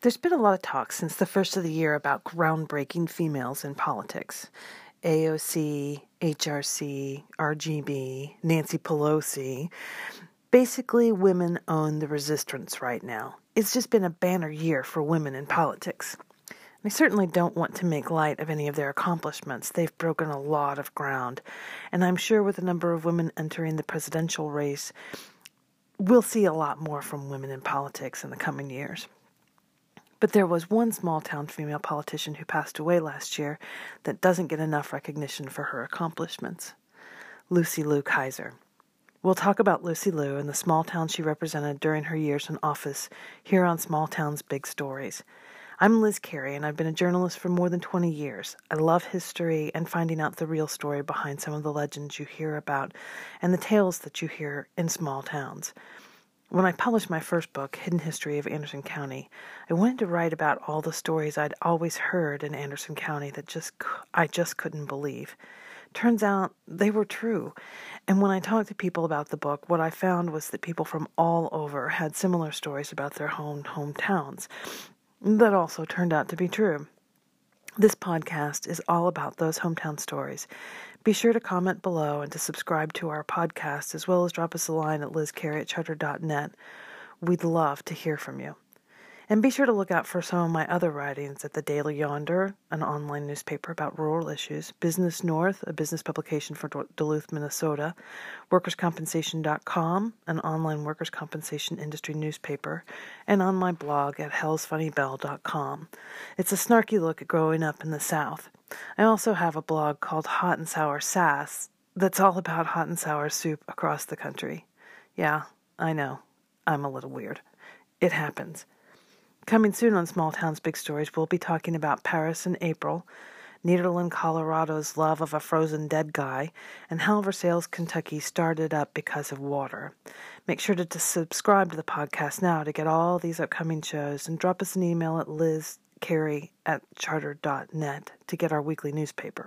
There's been a lot of talk since the first of the year about groundbreaking females in politics. AOC, HRC, RGB, Nancy Pelosi. Basically, women own the resistance right now. It's just been a banner year for women in politics. I certainly don't want to make light of any of their accomplishments. They've broken a lot of ground. And I'm sure with the number of women entering the presidential race, we'll see a lot more from women in politics in the coming years. But there was one small-town female politician who passed away last year that doesn't get enough recognition for her accomplishments. Lucy Liu Kaiser. We'll talk about Lucy Liu and the small town she represented during her years in office here on Small Town's Big Stories. I'm Liz Carey, and I've been a journalist for more than 20 years. I love history and finding out the real story behind some of the legends you hear about and the tales that you hear in small towns. When I published my first book, Hidden History of Anderson County, I wanted to write about all the stories I'd always heard in Anderson County that I just couldn't believe. Turns out they were true. And when I talked to people about the book, what I found was that people from all over had similar stories about their hometowns. That also turned out to be true. This podcast is all about those hometown stories. Be sure to comment below and to subscribe to our podcast, as well as drop us a line at lizcarey@charter.net. We'd love to hear from you. And be sure to look out for some of my other writings at the Daily Yonder, an online newspaper about rural issues, Business North, a business publication for Duluth, Minnesota, WorkersCompensation.com, an online workers' compensation industry newspaper, and on my blog at hellsfunnybell.com. It's a snarky look at growing up in the South. I also have a blog called Hot and Sour Sass that's all about hot and sour soup across the country. Yeah, I know. I'm a little weird. It happens. Coming soon on Small Town's Big Stories, we'll be talking about Paris in April, Nederland, Colorado's love of a frozen dead guy, and how Versailles, Kentucky started up because of water. Make sure to subscribe to the podcast now to get all these upcoming shows, and drop us an email at lizcarey@charter.net to get our weekly newspaper.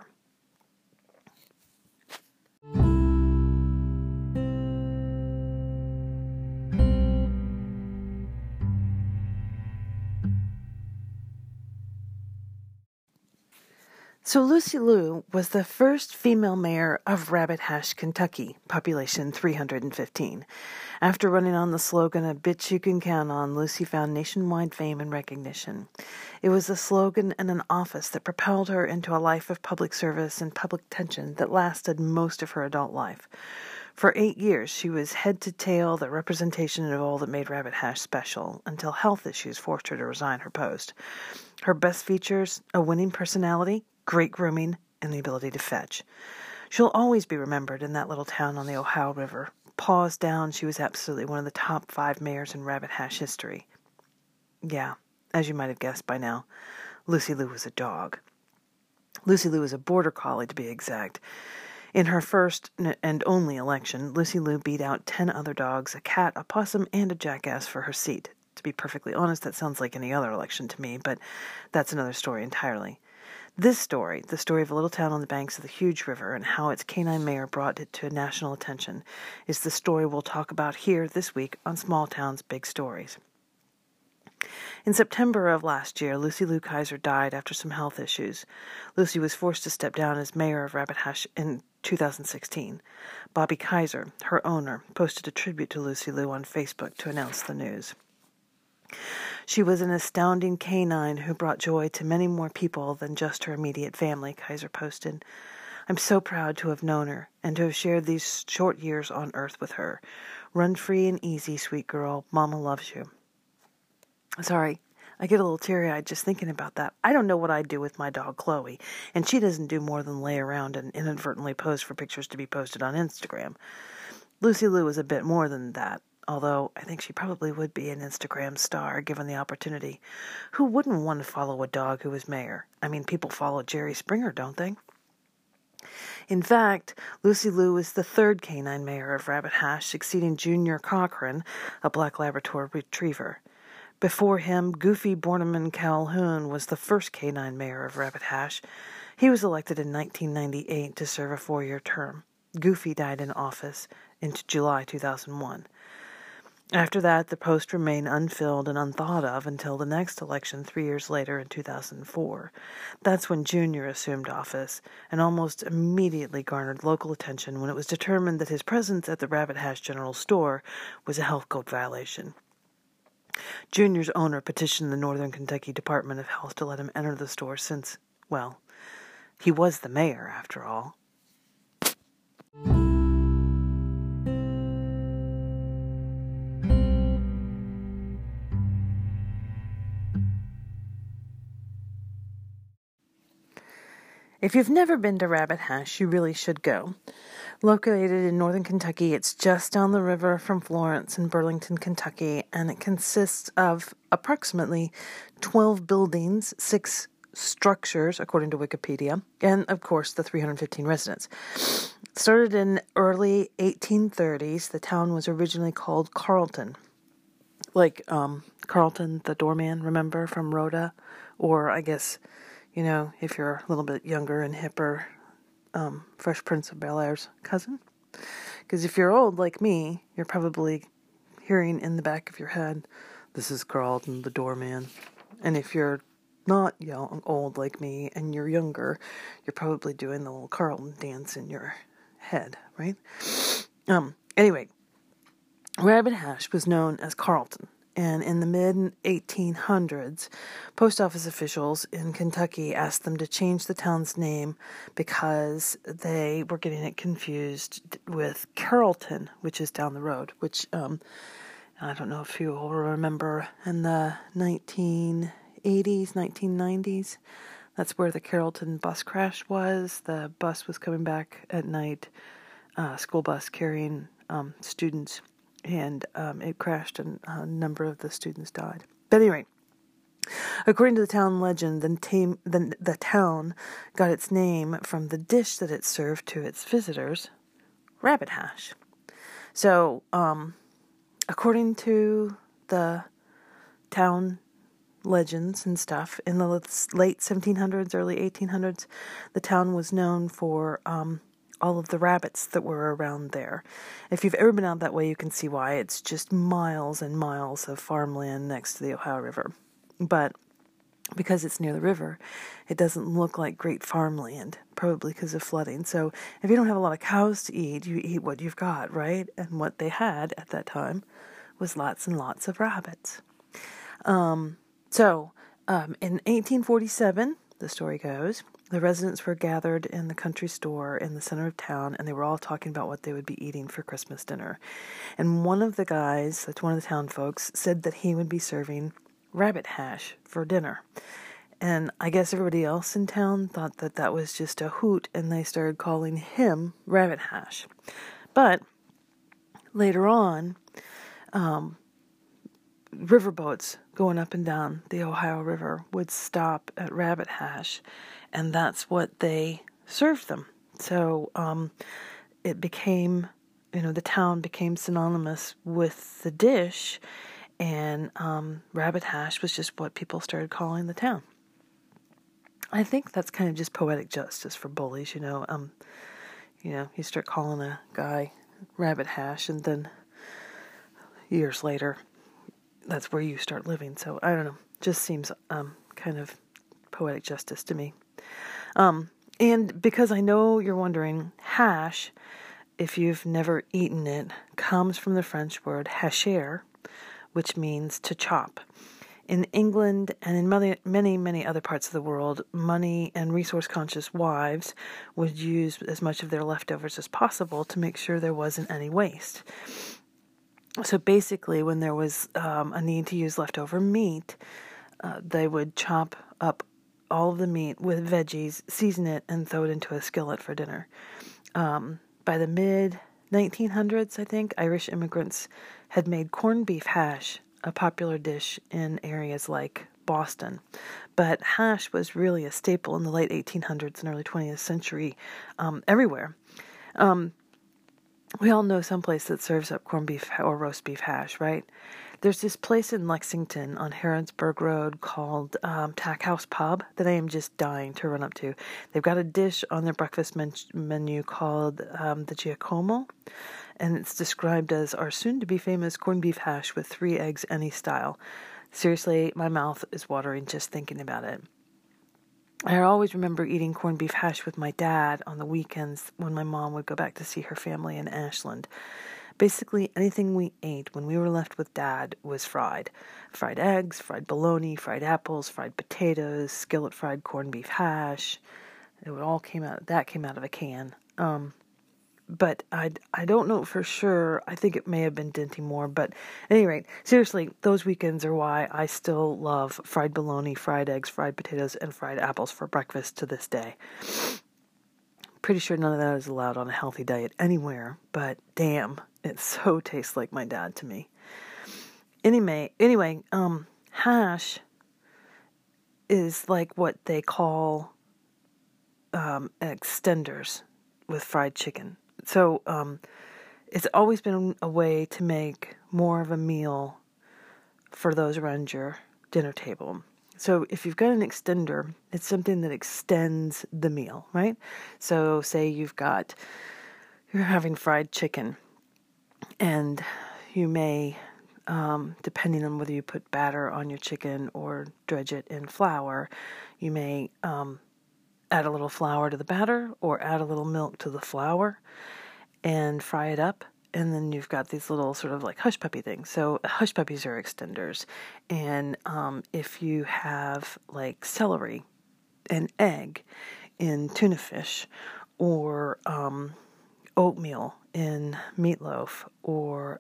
So Lucy Liu was the first female mayor of Rabbit Hash, Kentucky, population 315. After running on the slogan, "A bitch you can count on," Lucy found nationwide fame and recognition. It was a slogan and an office that propelled her into a life of public service and public attention that lasted most of her adult life. For 8 years, she was head to tail the representation of all that made Rabbit Hash special, until health issues forced her to resign her post. Her best features: a winning personality, great grooming, and the ability to fetch. She'll always be remembered in that little town on the Ohio River. Paws down, she was absolutely one of the top 5 mayors in Rabbit Hash history. Yeah, as you might have guessed by now, Lucy Liu was a dog. Lucy Liu was a border collie, to be exact. In her first and only election, Lucy Liu beat out 10 other dogs, a cat, a possum, and a jackass for her seat. To be perfectly honest, that sounds like any other election to me, but that's another story entirely. This story, the story of a little town on the banks of the huge river and how its canine mayor brought it to national attention, is the story we'll talk about here this week on Small Town's Big Stories. In September of last year, Lucy Liu Kaiser died after some health issues. Lucy was forced to step down as mayor of Rabbit Hash in 2016. Bobby Kaiser, her owner, posted a tribute to Lucy Liu on Facebook to announce the news. She was an astounding canine who brought joy to many more people than just her immediate family, Kaiser posted. I'm so proud to have known her and to have shared these short years on Earth with her. Run free and easy, sweet girl. Mama loves you. Sorry, I get a little teary-eyed just thinking about that. I don't know what I'd do with my dog, Chloe, and she doesn't do more than lay around and inadvertently pose for pictures to be posted on Instagram. Lucy Liu is a bit more than that, although I think she probably would be an Instagram star given the opportunity. Who wouldn't want to follow a dog who was mayor? I mean, people follow Jerry Springer, don't they? In fact, Lucy Liu is the 3rd canine mayor of Rabbit Hash, succeeding Junior Cochran, a black Labrador retriever. Before him, Goofy Borneman Calhoun was the first canine mayor of Rabbit Hash. He was elected in 1998 to serve a 4-year term. Goofy died in office in July 2001. After that, the post remained unfilled and unthought of until the next election 3 years later in 2004. That's when Junior assumed office and almost immediately garnered local attention when it was determined that his presence at the Rabbit Hash General Store was a health code violation. Junior's owner petitioned the Northern Kentucky Department of Health to let him enter the store since, well, he was the mayor after all. If you've never been to Rabbit Hash, you really should go. Located in northern Kentucky, it's just down the river from Florence in Burlington, Kentucky, and it consists of approximately 12 buildings, 6 structures, according to Wikipedia, and, of course, the 315 residents. Started in early 1830s, the town was originally called Carlton. Like Carlton the doorman, remember, from Rhoda? Or, I guess, you know, if you're a little bit younger and hipper, Fresh Prince of Bel-Air's cousin. Because if you're old like me, you're probably hearing in the back of your head, this is Carlton the doorman. And if you're not young, old like me and you're younger, you're probably doing the little Carlton dance in your head, right? Anyway, Rabbit Hash was known as Carlton. And in the mid-1800s, post office officials in Kentucky asked them to change the town's name because they were getting it confused with Carrollton, which is down the road, which I don't know if you will remember in the 1980s, 1990s. That's where the Carrollton bus crash was. The bus was coming back at night, school bus carrying students. And it crashed and a number of the students died. But anyway, according to the town legend, the town got its name from the dish that it served to its visitors, rabbit hash. So, according to the town legends and stuff, in the late 1700s, early 1800s, the town was known for all of the rabbits that were around there. If you've ever been out that way, you can see why. It's just miles and miles of farmland next to the Ohio River. But because it's near the river, it doesn't look like great farmland, probably because of flooding. So if you don't have a lot of cows to eat, you eat what you've got, right? And what they had at that time was lots and lots of rabbits. In 1847, the story goes, the residents were gathered in the country store in the center of town, and they were all talking about what they would be eating for Christmas dinner. And one of the guys, that's one of the town folks, said that he would be serving rabbit hash for dinner. And I guess everybody else in town thought that that was just a hoot, and they started calling him Rabbit Hash. But later on, riverboats going up and down the Ohio River would stop at Rabbit Hash, and that's what they served them. So it became, the town became synonymous with the dish, and Rabbit Hash was just what people started calling the town. I think that's kind of just poetic justice for bullies, you start calling a guy Rabbit Hash, and then years later, that's where you start living. So I don't know, just seems kind of poetic justice to me. And because I know you're wondering, hash, if you've never eaten it, comes from the French word hacher, which means to chop. In England and in many, many other parts of the world, money and resource-conscious wives would use as much of their leftovers as possible to make sure there wasn't any waste. So basically, when there was a need to use leftover meat, they would chop up all of the meat with veggies, season it, and throw it into a skillet for dinner. By the mid-1900s, I think, Irish immigrants had made corned beef hash a popular dish in areas like Boston. But hash was really a staple in the late 1800s and early 20th century everywhere. We all know someplace that serves up corned beef or roast beef hash, right? There's this place in Lexington on Harrodsburg Road called Tack House Pub that I am just dying to run up to. They've got a dish on their breakfast menu called the Giacomo, and it's described as our soon-to-be famous corned beef hash with 3 eggs any style. Seriously, my mouth is watering just thinking about it. I always remember eating corned beef hash with my dad on the weekends when my mom would go back to see her family in Ashland. Basically, anything we ate when we were left with Dad was fried. Fried eggs, fried bologna, fried apples, fried potatoes, skillet fried corned beef hash. Came out of a can. But I don't know for sure. I think it may have been Dinty Moore. But at any rate, seriously, those weekends are why I still love fried bologna, fried eggs, fried potatoes, and fried apples for breakfast to this day. Pretty sure none of that is allowed on a healthy diet anywhere, but damn, it so tastes like my dad to me. Anyway, hash is like what they call extenders with fried chicken. So it's always been a way to make more of a meal for those around your dinner table. So if you've got an extender, it's something that extends the meal, right? So say you're having fried chicken, and you may, depending on whether you put batter on your chicken or dredge it in flour, you may add a little flour to the batter or add a little milk to the flour and fry it up. And then you've got these little sort of like hush puppy things. So hush puppies are extenders. And if you have like celery and egg in tuna fish, or oatmeal in meatloaf, or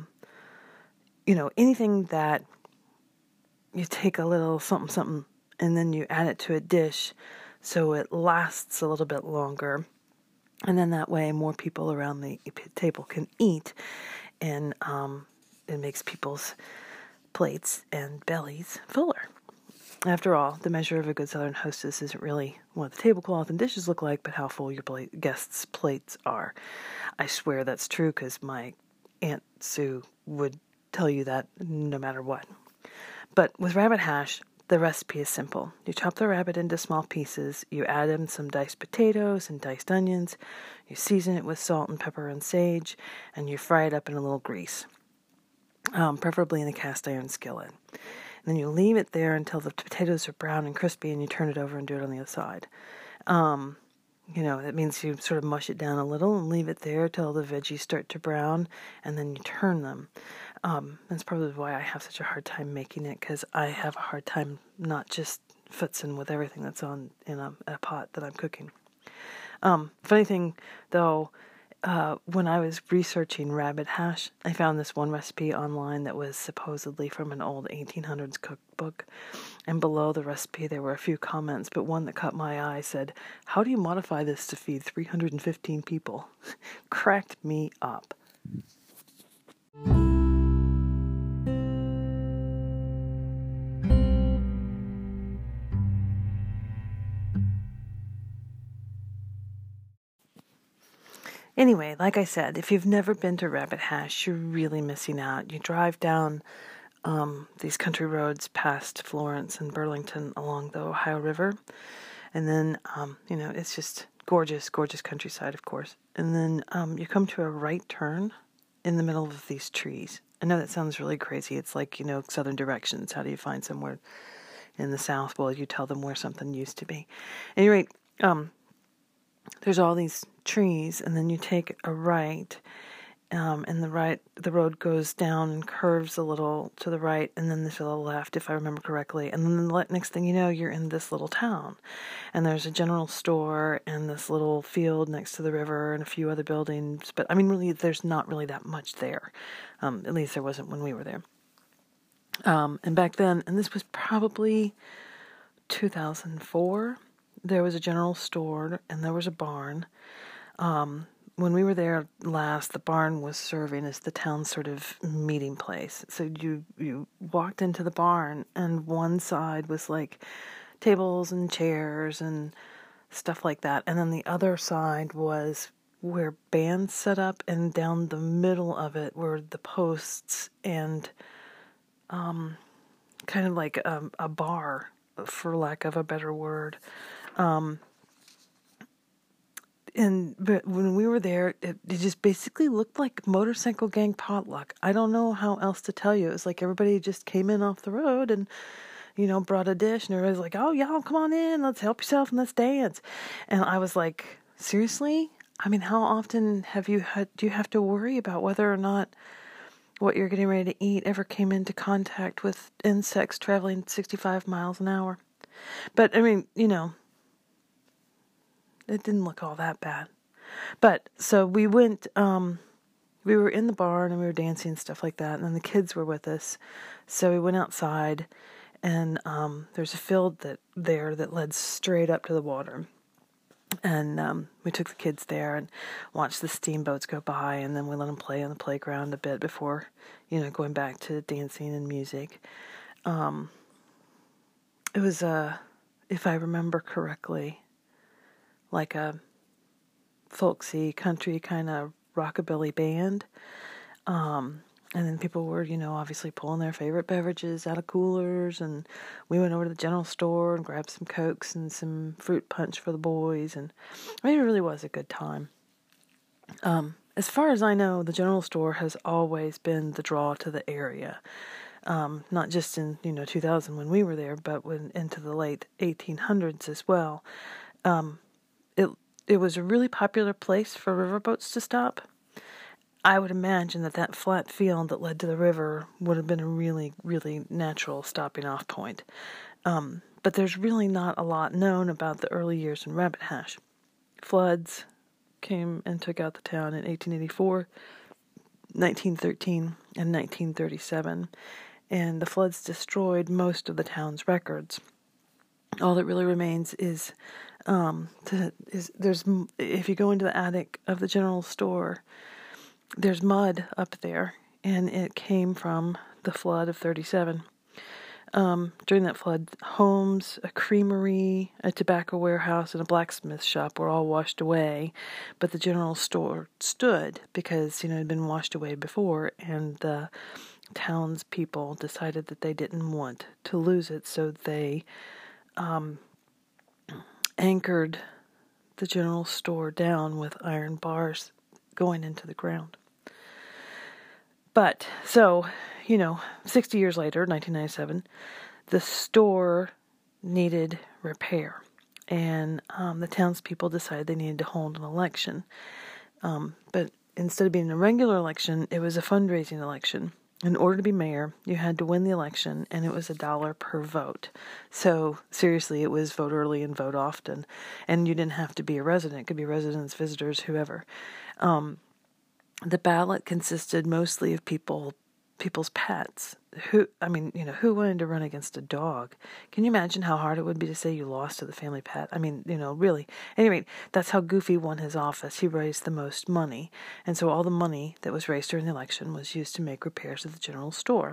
anything that you take a little something and then you add it to a dish so it lasts a little bit longer. And then that way more people around the table can eat, and it makes people's plates and bellies fuller. After all, the measure of a good Southern hostess isn't really what the tablecloth and dishes look like, but how full your guests' plates are. I swear that's true because my Aunt Sue would tell you that no matter what. But with rabbit hash, the recipe is simple. You chop the rabbit into small pieces, you add in some diced potatoes and diced onions, you season it with salt and pepper and sage, and you fry it up in a little grease, preferably in a cast iron skillet. And then you leave it there until the potatoes are brown and crispy, and you turn it over and do it on the other side. That means you sort of mush it down a little and leave it there till the veggies start to brown, and then you turn them. That's probably why I have such a hard time making it, because I have a hard time not just futzing with everything that's on in a pot that I'm cooking. Funny thing, though, when I was researching rabbit hash, I found this one recipe online that was supposedly from an old 1800s cookbook. And below the recipe, there were a few comments, but one that caught my eye said, "How do you modify this to feed 315 people?" Cracked me up. Anyway, like I said, if you've never been to Rabbit Hash, you're really missing out. You drive down these country roads past Florence and Burlington along the Ohio River, and then, it's just gorgeous, gorgeous countryside, of course. And then you come to a right turn in the middle of these trees. I know that sounds really crazy. It's like, Southern directions. How do you find somewhere in the South? Well, you tell them where something used to be. At any rate, there's all these trees, and then you take a right, and the road goes down and curves a little to the right, and then to the left, if I remember correctly. And then the next thing you know, you're in this little town, and there's a general store and this little field next to the river and a few other buildings. But I mean, really, there's not really that much there. At least there wasn't when we were there. And back then, and this was probably 2004. There was a general store, and there was a barn. When we were there last, the barn was serving as the town's sort of meeting place. So you walked into the barn, and one side was like tables and chairs and stuff like that. And then the other side was where bands set up, and down the middle of it were the posts and kind of like a bar, for lack of a better word. But when we were there, it just basically looked like motorcycle gang potluck. I don't know how else to tell you. It was like everybody just came in off the road and, brought a dish, and everybody's like, "Oh, y'all, come on in, let's help yourself and let's dance." And I was like, seriously? I mean, how often do you have to worry about whether or not what you're getting ready to eat ever came into contact with insects traveling 65 miles an hour? But, I mean, it didn't look all that bad. But, so we went, we were in the barn and we were dancing and stuff like that, and then the kids were with us. So we went outside, and there's a field that led straight up to the water. And we took the kids there and watched the steamboats go by, and then we let them play on the playground a bit before, going back to dancing and music. It was, if I remember correctly, like a folksy country kind of rockabilly band. And then people were, obviously pulling their favorite beverages out of coolers, and we went over to the general store and grabbed some Cokes and some fruit punch for the boys, and I mean, it really was a good time. As far as I know, the general store has always been the draw to the area, not just in, 2000 when we were there, but into the late 1800s as well. It was a really popular place for riverboats to stop. I would imagine that flat field that led to the river would have been a really, really natural stopping off point. But there's really not a lot known about the early years in Rabbit Hash. Floods came and took out the town in 1884, 1913, and 1937, and the floods destroyed most of the town's records. All that really remains is if you go into the attic of the general store, there's mud up there, and it came from the flood of 37. During that flood, homes, a creamery, a tobacco warehouse, and a blacksmith shop were all washed away, but the general store stood because, it had been washed away before, and the townspeople decided that they didn't want to lose it, so they anchored the general store down with iron bars going into the ground. But, 60 years later, 1997, the store needed repair. And the townspeople decided they needed to hold an election. But instead of being a regular election, it was a fundraising election. In order to be mayor, you had to win the election, and it was $1 per vote. So, seriously, it was vote early and vote often. And you didn't have to be a resident. It could be residents, visitors, whoever. The ballot consisted mostly of people's pets. Who wanted to run against a dog? Can you imagine how hard it would be to say you lost to the family pet? I mean, really. Anyway, that's how Goofy won his office. He raised the most money. And so all the money that was raised during the election was used to make repairs at the general store.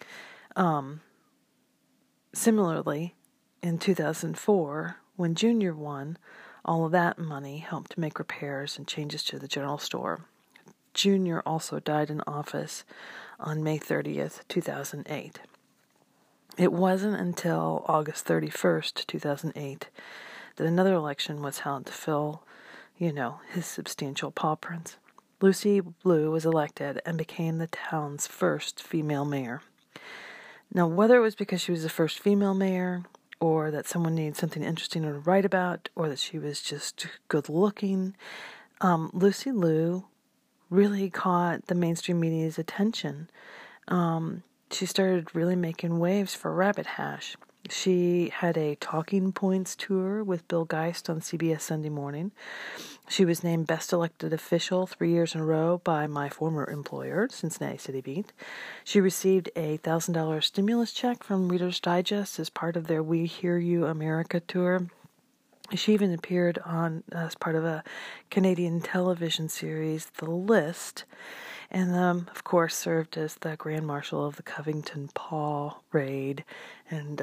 Similarly, in 2004, when Junior won, all of that money helped to make repairs and changes to the general store. Junior also died in office on May 30th, 2008. It wasn't until August 31st, 2008, that another election was held to fill, his substantial paw prints. Lucy Liu was elected and became the town's first female mayor. Now, whether it was because she was the first female mayor, or that someone needed something interesting to write about, or that she was just good-looking, Lucy Liu really caught the mainstream media's attention. She started really making waves for Rabbit Hash. She had a Talking Points tour with Bill Geist on CBS Sunday Morning. She was named Best Elected Official 3 years in a row by my former employer, Cincinnati City Beat. She received a $1,000 stimulus check from Reader's Digest as part of their We Hear You America tour. She even appeared as part of a Canadian television series, The List, and of course served as the Grand Marshal of the Covington Paw Raid. And,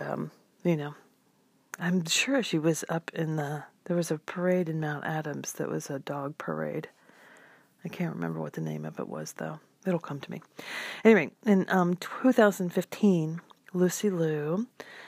I'm sure she was up there was a parade in Mount Adams that was a dog parade. I can't remember what the name of it was, though. It'll come to me. Anyway, in 2015, Lucy Liu,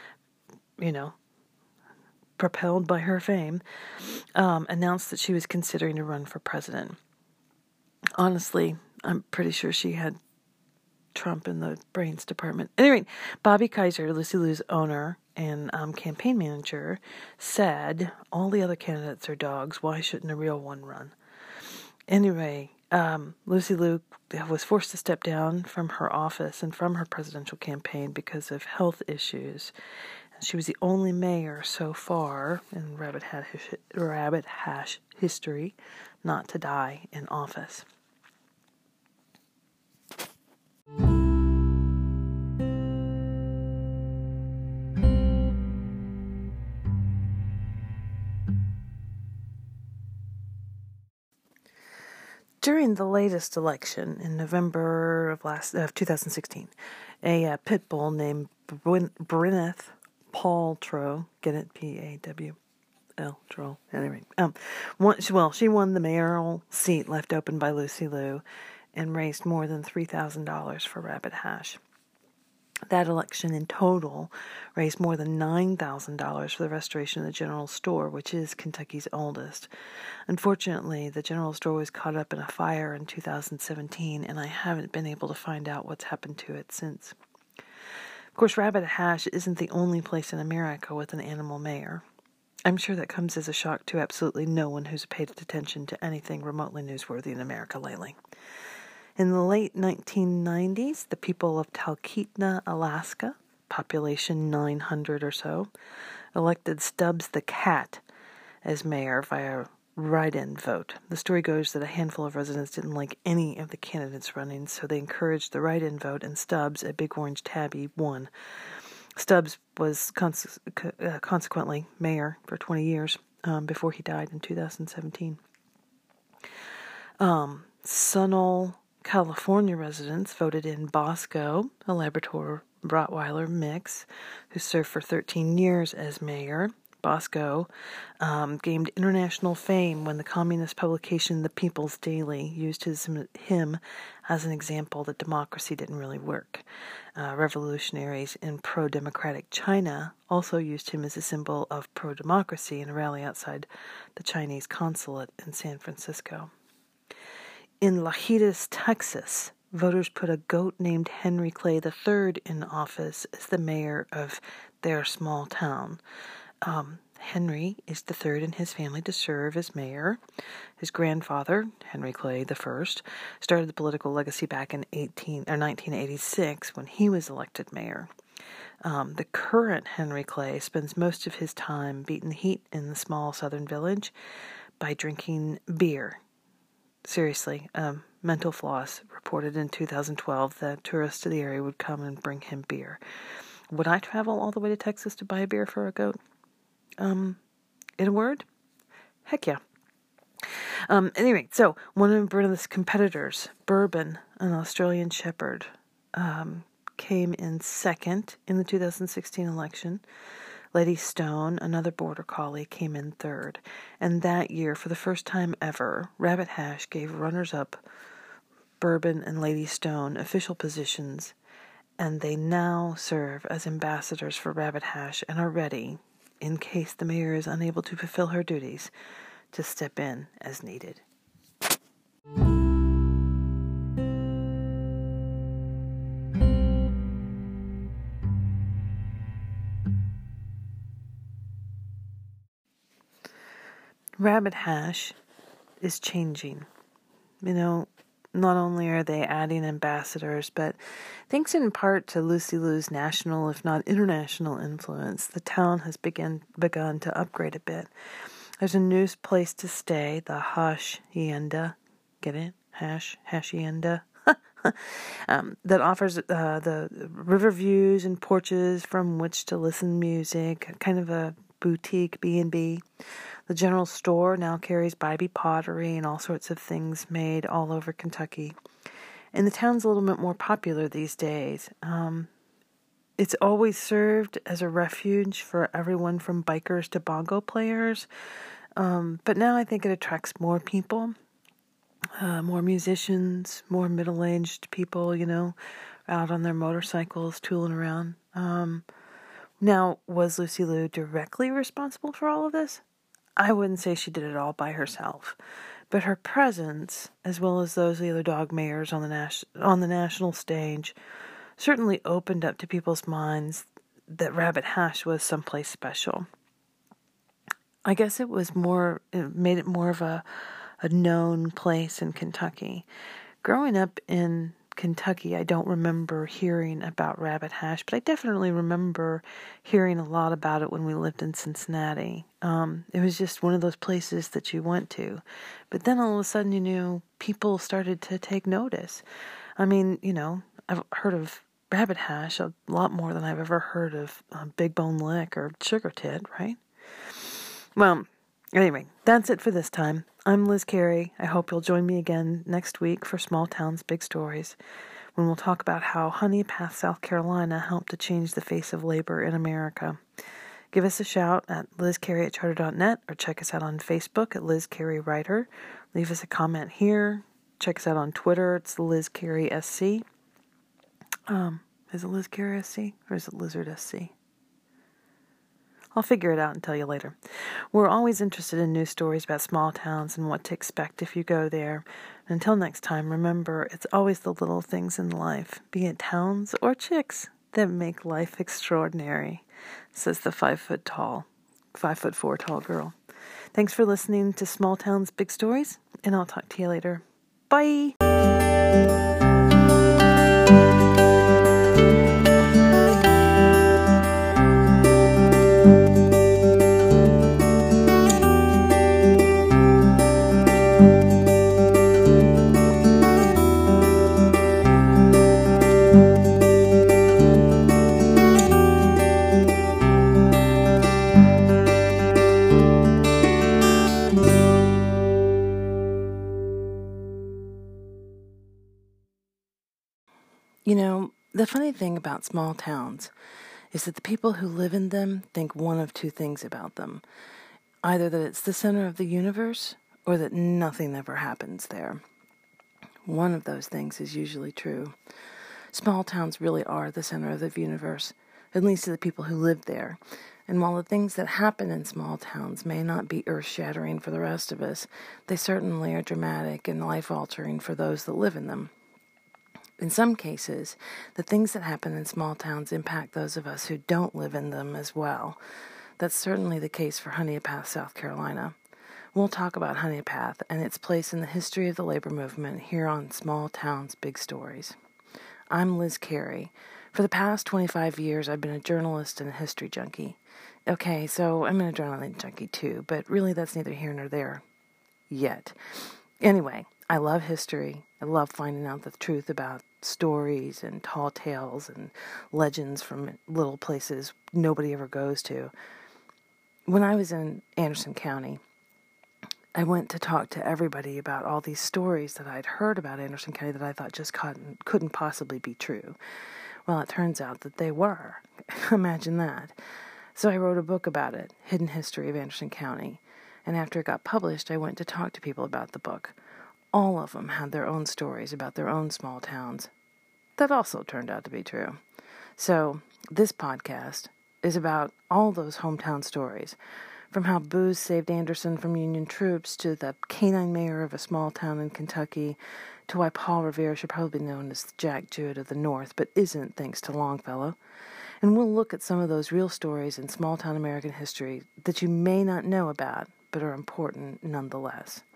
propelled by her fame, announced that she was considering to run for president. Honestly, I'm pretty sure she had Trump in the brains department. Anyway, Bobby Kaiser, Lucy Liu's owner and campaign manager, said, all the other candidates are dogs. Why shouldn't a real one run? Anyway, Lucy Liu was forced to step down from her office and from her presidential campaign because of health issues. She was the only mayor so far in Rabbit Hash history not to die in office. During the latest election in November of 2016, a pit bull named Bryneth Paltrow, get it, P-A-W-L, anyway, she won the mayoral seat left open by Lucy Liu and raised more than $3,000 for Rabbit Hash. That election in total raised more than $9,000 for the restoration of the General Store, which is Kentucky's oldest. Unfortunately, the General Store was caught up in a fire in 2017, and I haven't been able to find out what's happened to it since. Of course, Rabbit Hash isn't the only place in America with an animal mayor. I'm sure that comes as a shock to absolutely no one who's paid attention to anything remotely newsworthy in America lately. In the late 1990s, the people of Talkeetna, Alaska, population 900 or so, elected Stubbs the cat as mayor via write-in vote. The story goes that a handful of residents didn't like any of the candidates running, so they encouraged the write-in vote, and Stubbs, a big orange tabby, won. Stubbs was consequently mayor for 20 years before he died in 2017. Sunol, California residents voted in Bosco, a Labrador Rottweiler mix, who served for 13 years as mayor. Bosco gained international fame when the communist publication The People's Daily used him as an example that democracy didn't really work. Revolutionaries in pro-democratic China also used him as a symbol of pro-democracy in a rally outside the Chinese consulate in San Francisco. In Lajitas, Texas, voters put a goat named Henry Clay III in office as the mayor of their small town. Henry is the third in his family to serve as mayor. His grandfather, Henry Clay I, started the political legacy back in 1986 when he was elected mayor. The current Henry Clay spends most of his time beating the heat in the small southern village by drinking beer. Seriously, Mental Floss reported in 2012 that tourists to the area would come and bring him beer. Would I travel all the way to Texas to buy a beer for a goat? In a word? Heck yeah. Anyway, so one of Bryneth's competitors, Bourbon, an Australian Shepherd, came in second in the 2016 election. Lady Stone, another border collie, came in third. And that year, for the first time ever, Rabbit Hash gave runners-up Bourbon and Lady Stone official positions, and they now serve as ambassadors for Rabbit Hash and are ready, in case the mayor is unable to fulfill her duties, to step in as needed. Rabbit Hash is changing. Not only are they adding ambassadors, but thanks in part to Lucy Liu's national, if not international influence, the town has begun to upgrade a bit. There's a new place to stay, the Hacienda, get it? Hacienda, that offers the river views and porches from which to listen to music, kind of a boutique B&B. The General Store now carries Bybee pottery and all sorts of things made all over Kentucky. And the town's a little bit more popular these days. It's always served as a refuge for everyone from bikers to bongo players. But now I think it attracts more people. more musicians, more middle-aged people, out on their motorcycles, tooling around. Now, was Lucy Liu directly responsible for all of this? I wouldn't say she did it all by herself, but her presence, as well as those of the other dog mayors on the national stage, certainly opened up to people's minds that Rabbit Hash was someplace special. I guess it made it more of a known place in Kentucky. Growing up in Kentucky, I don't remember hearing about Rabbit Hash, but I definitely remember hearing a lot about it when we lived in Cincinnati. It was just one of those places that you went to. But then all of a sudden, people started to take notice. I mean, I've heard of Rabbit Hash a lot more than I've ever heard of Big Bone Lick or Sugar Tit, right? Well, anyway, that's it for this time. I'm Liz Carey. I hope you'll join me again next week for Small Towns, Big Stories, when we'll talk about how Honea Path, South Carolina helped to change the face of labor in America. Give us a shout at lizcarey@charter.net or check us out on Facebook at Liz Carey Writer. Leave us a comment here. Check us out on Twitter. It's Liz Carey SC. Is it Liz Carey SC or is it Lizard SC? I'll figure it out and tell you later. We're always interested in news stories about small towns and what to expect if you go there. Until next time, remember, it's always the little things in life, be it towns or chicks, that make life extraordinary, says the 5'4" tall girl. Thanks for listening to Small Towns, Big Stories, and I'll talk to you later. Bye! The funny thing about small towns is that the people who live in them think one of two things about them. Either that it's the center of the universe or that nothing ever happens there. One of those things is usually true. Small towns really are the center of the universe, at least to the people who live there. And while the things that happen in small towns may not be earth-shattering for the rest of us, they certainly are dramatic and life-altering for those that live in them. In some cases, the things that happen in small towns impact those of us who don't live in them as well. That's certainly the case for Honea Path, South Carolina. We'll talk about Honea Path and its place in the history of the labor movement here on Small Towns, Big Stories. I'm Liz Carey. For the past 25 years, I've been a journalist and a history junkie. Okay, so I'm an adrenaline junkie too, but really that's neither here nor there. Yet. Anyway, I love history. I love finding out the truth about stories and tall tales and legends from little places nobody ever goes to. When I was in Anderson County, I went to talk to everybody about all these stories that I'd heard about Anderson County that I thought just couldn't possibly be true. Well, it turns out that they were. Imagine that. So I wrote a book about it, Hidden History of Anderson County. And after it got published, I went to talk to people about the book. All of them had their own stories about their own small towns. That also turned out to be true. So this podcast is about all those hometown stories, from how booze saved Anderson from Union troops to the canine mayor of a small town in Kentucky, to why Paul Revere should probably be known as Jack Jewett of the North, but isn't thanks to Longfellow. And we'll look at some of those real stories in small-town American history that you may not know about, but are important nonetheless.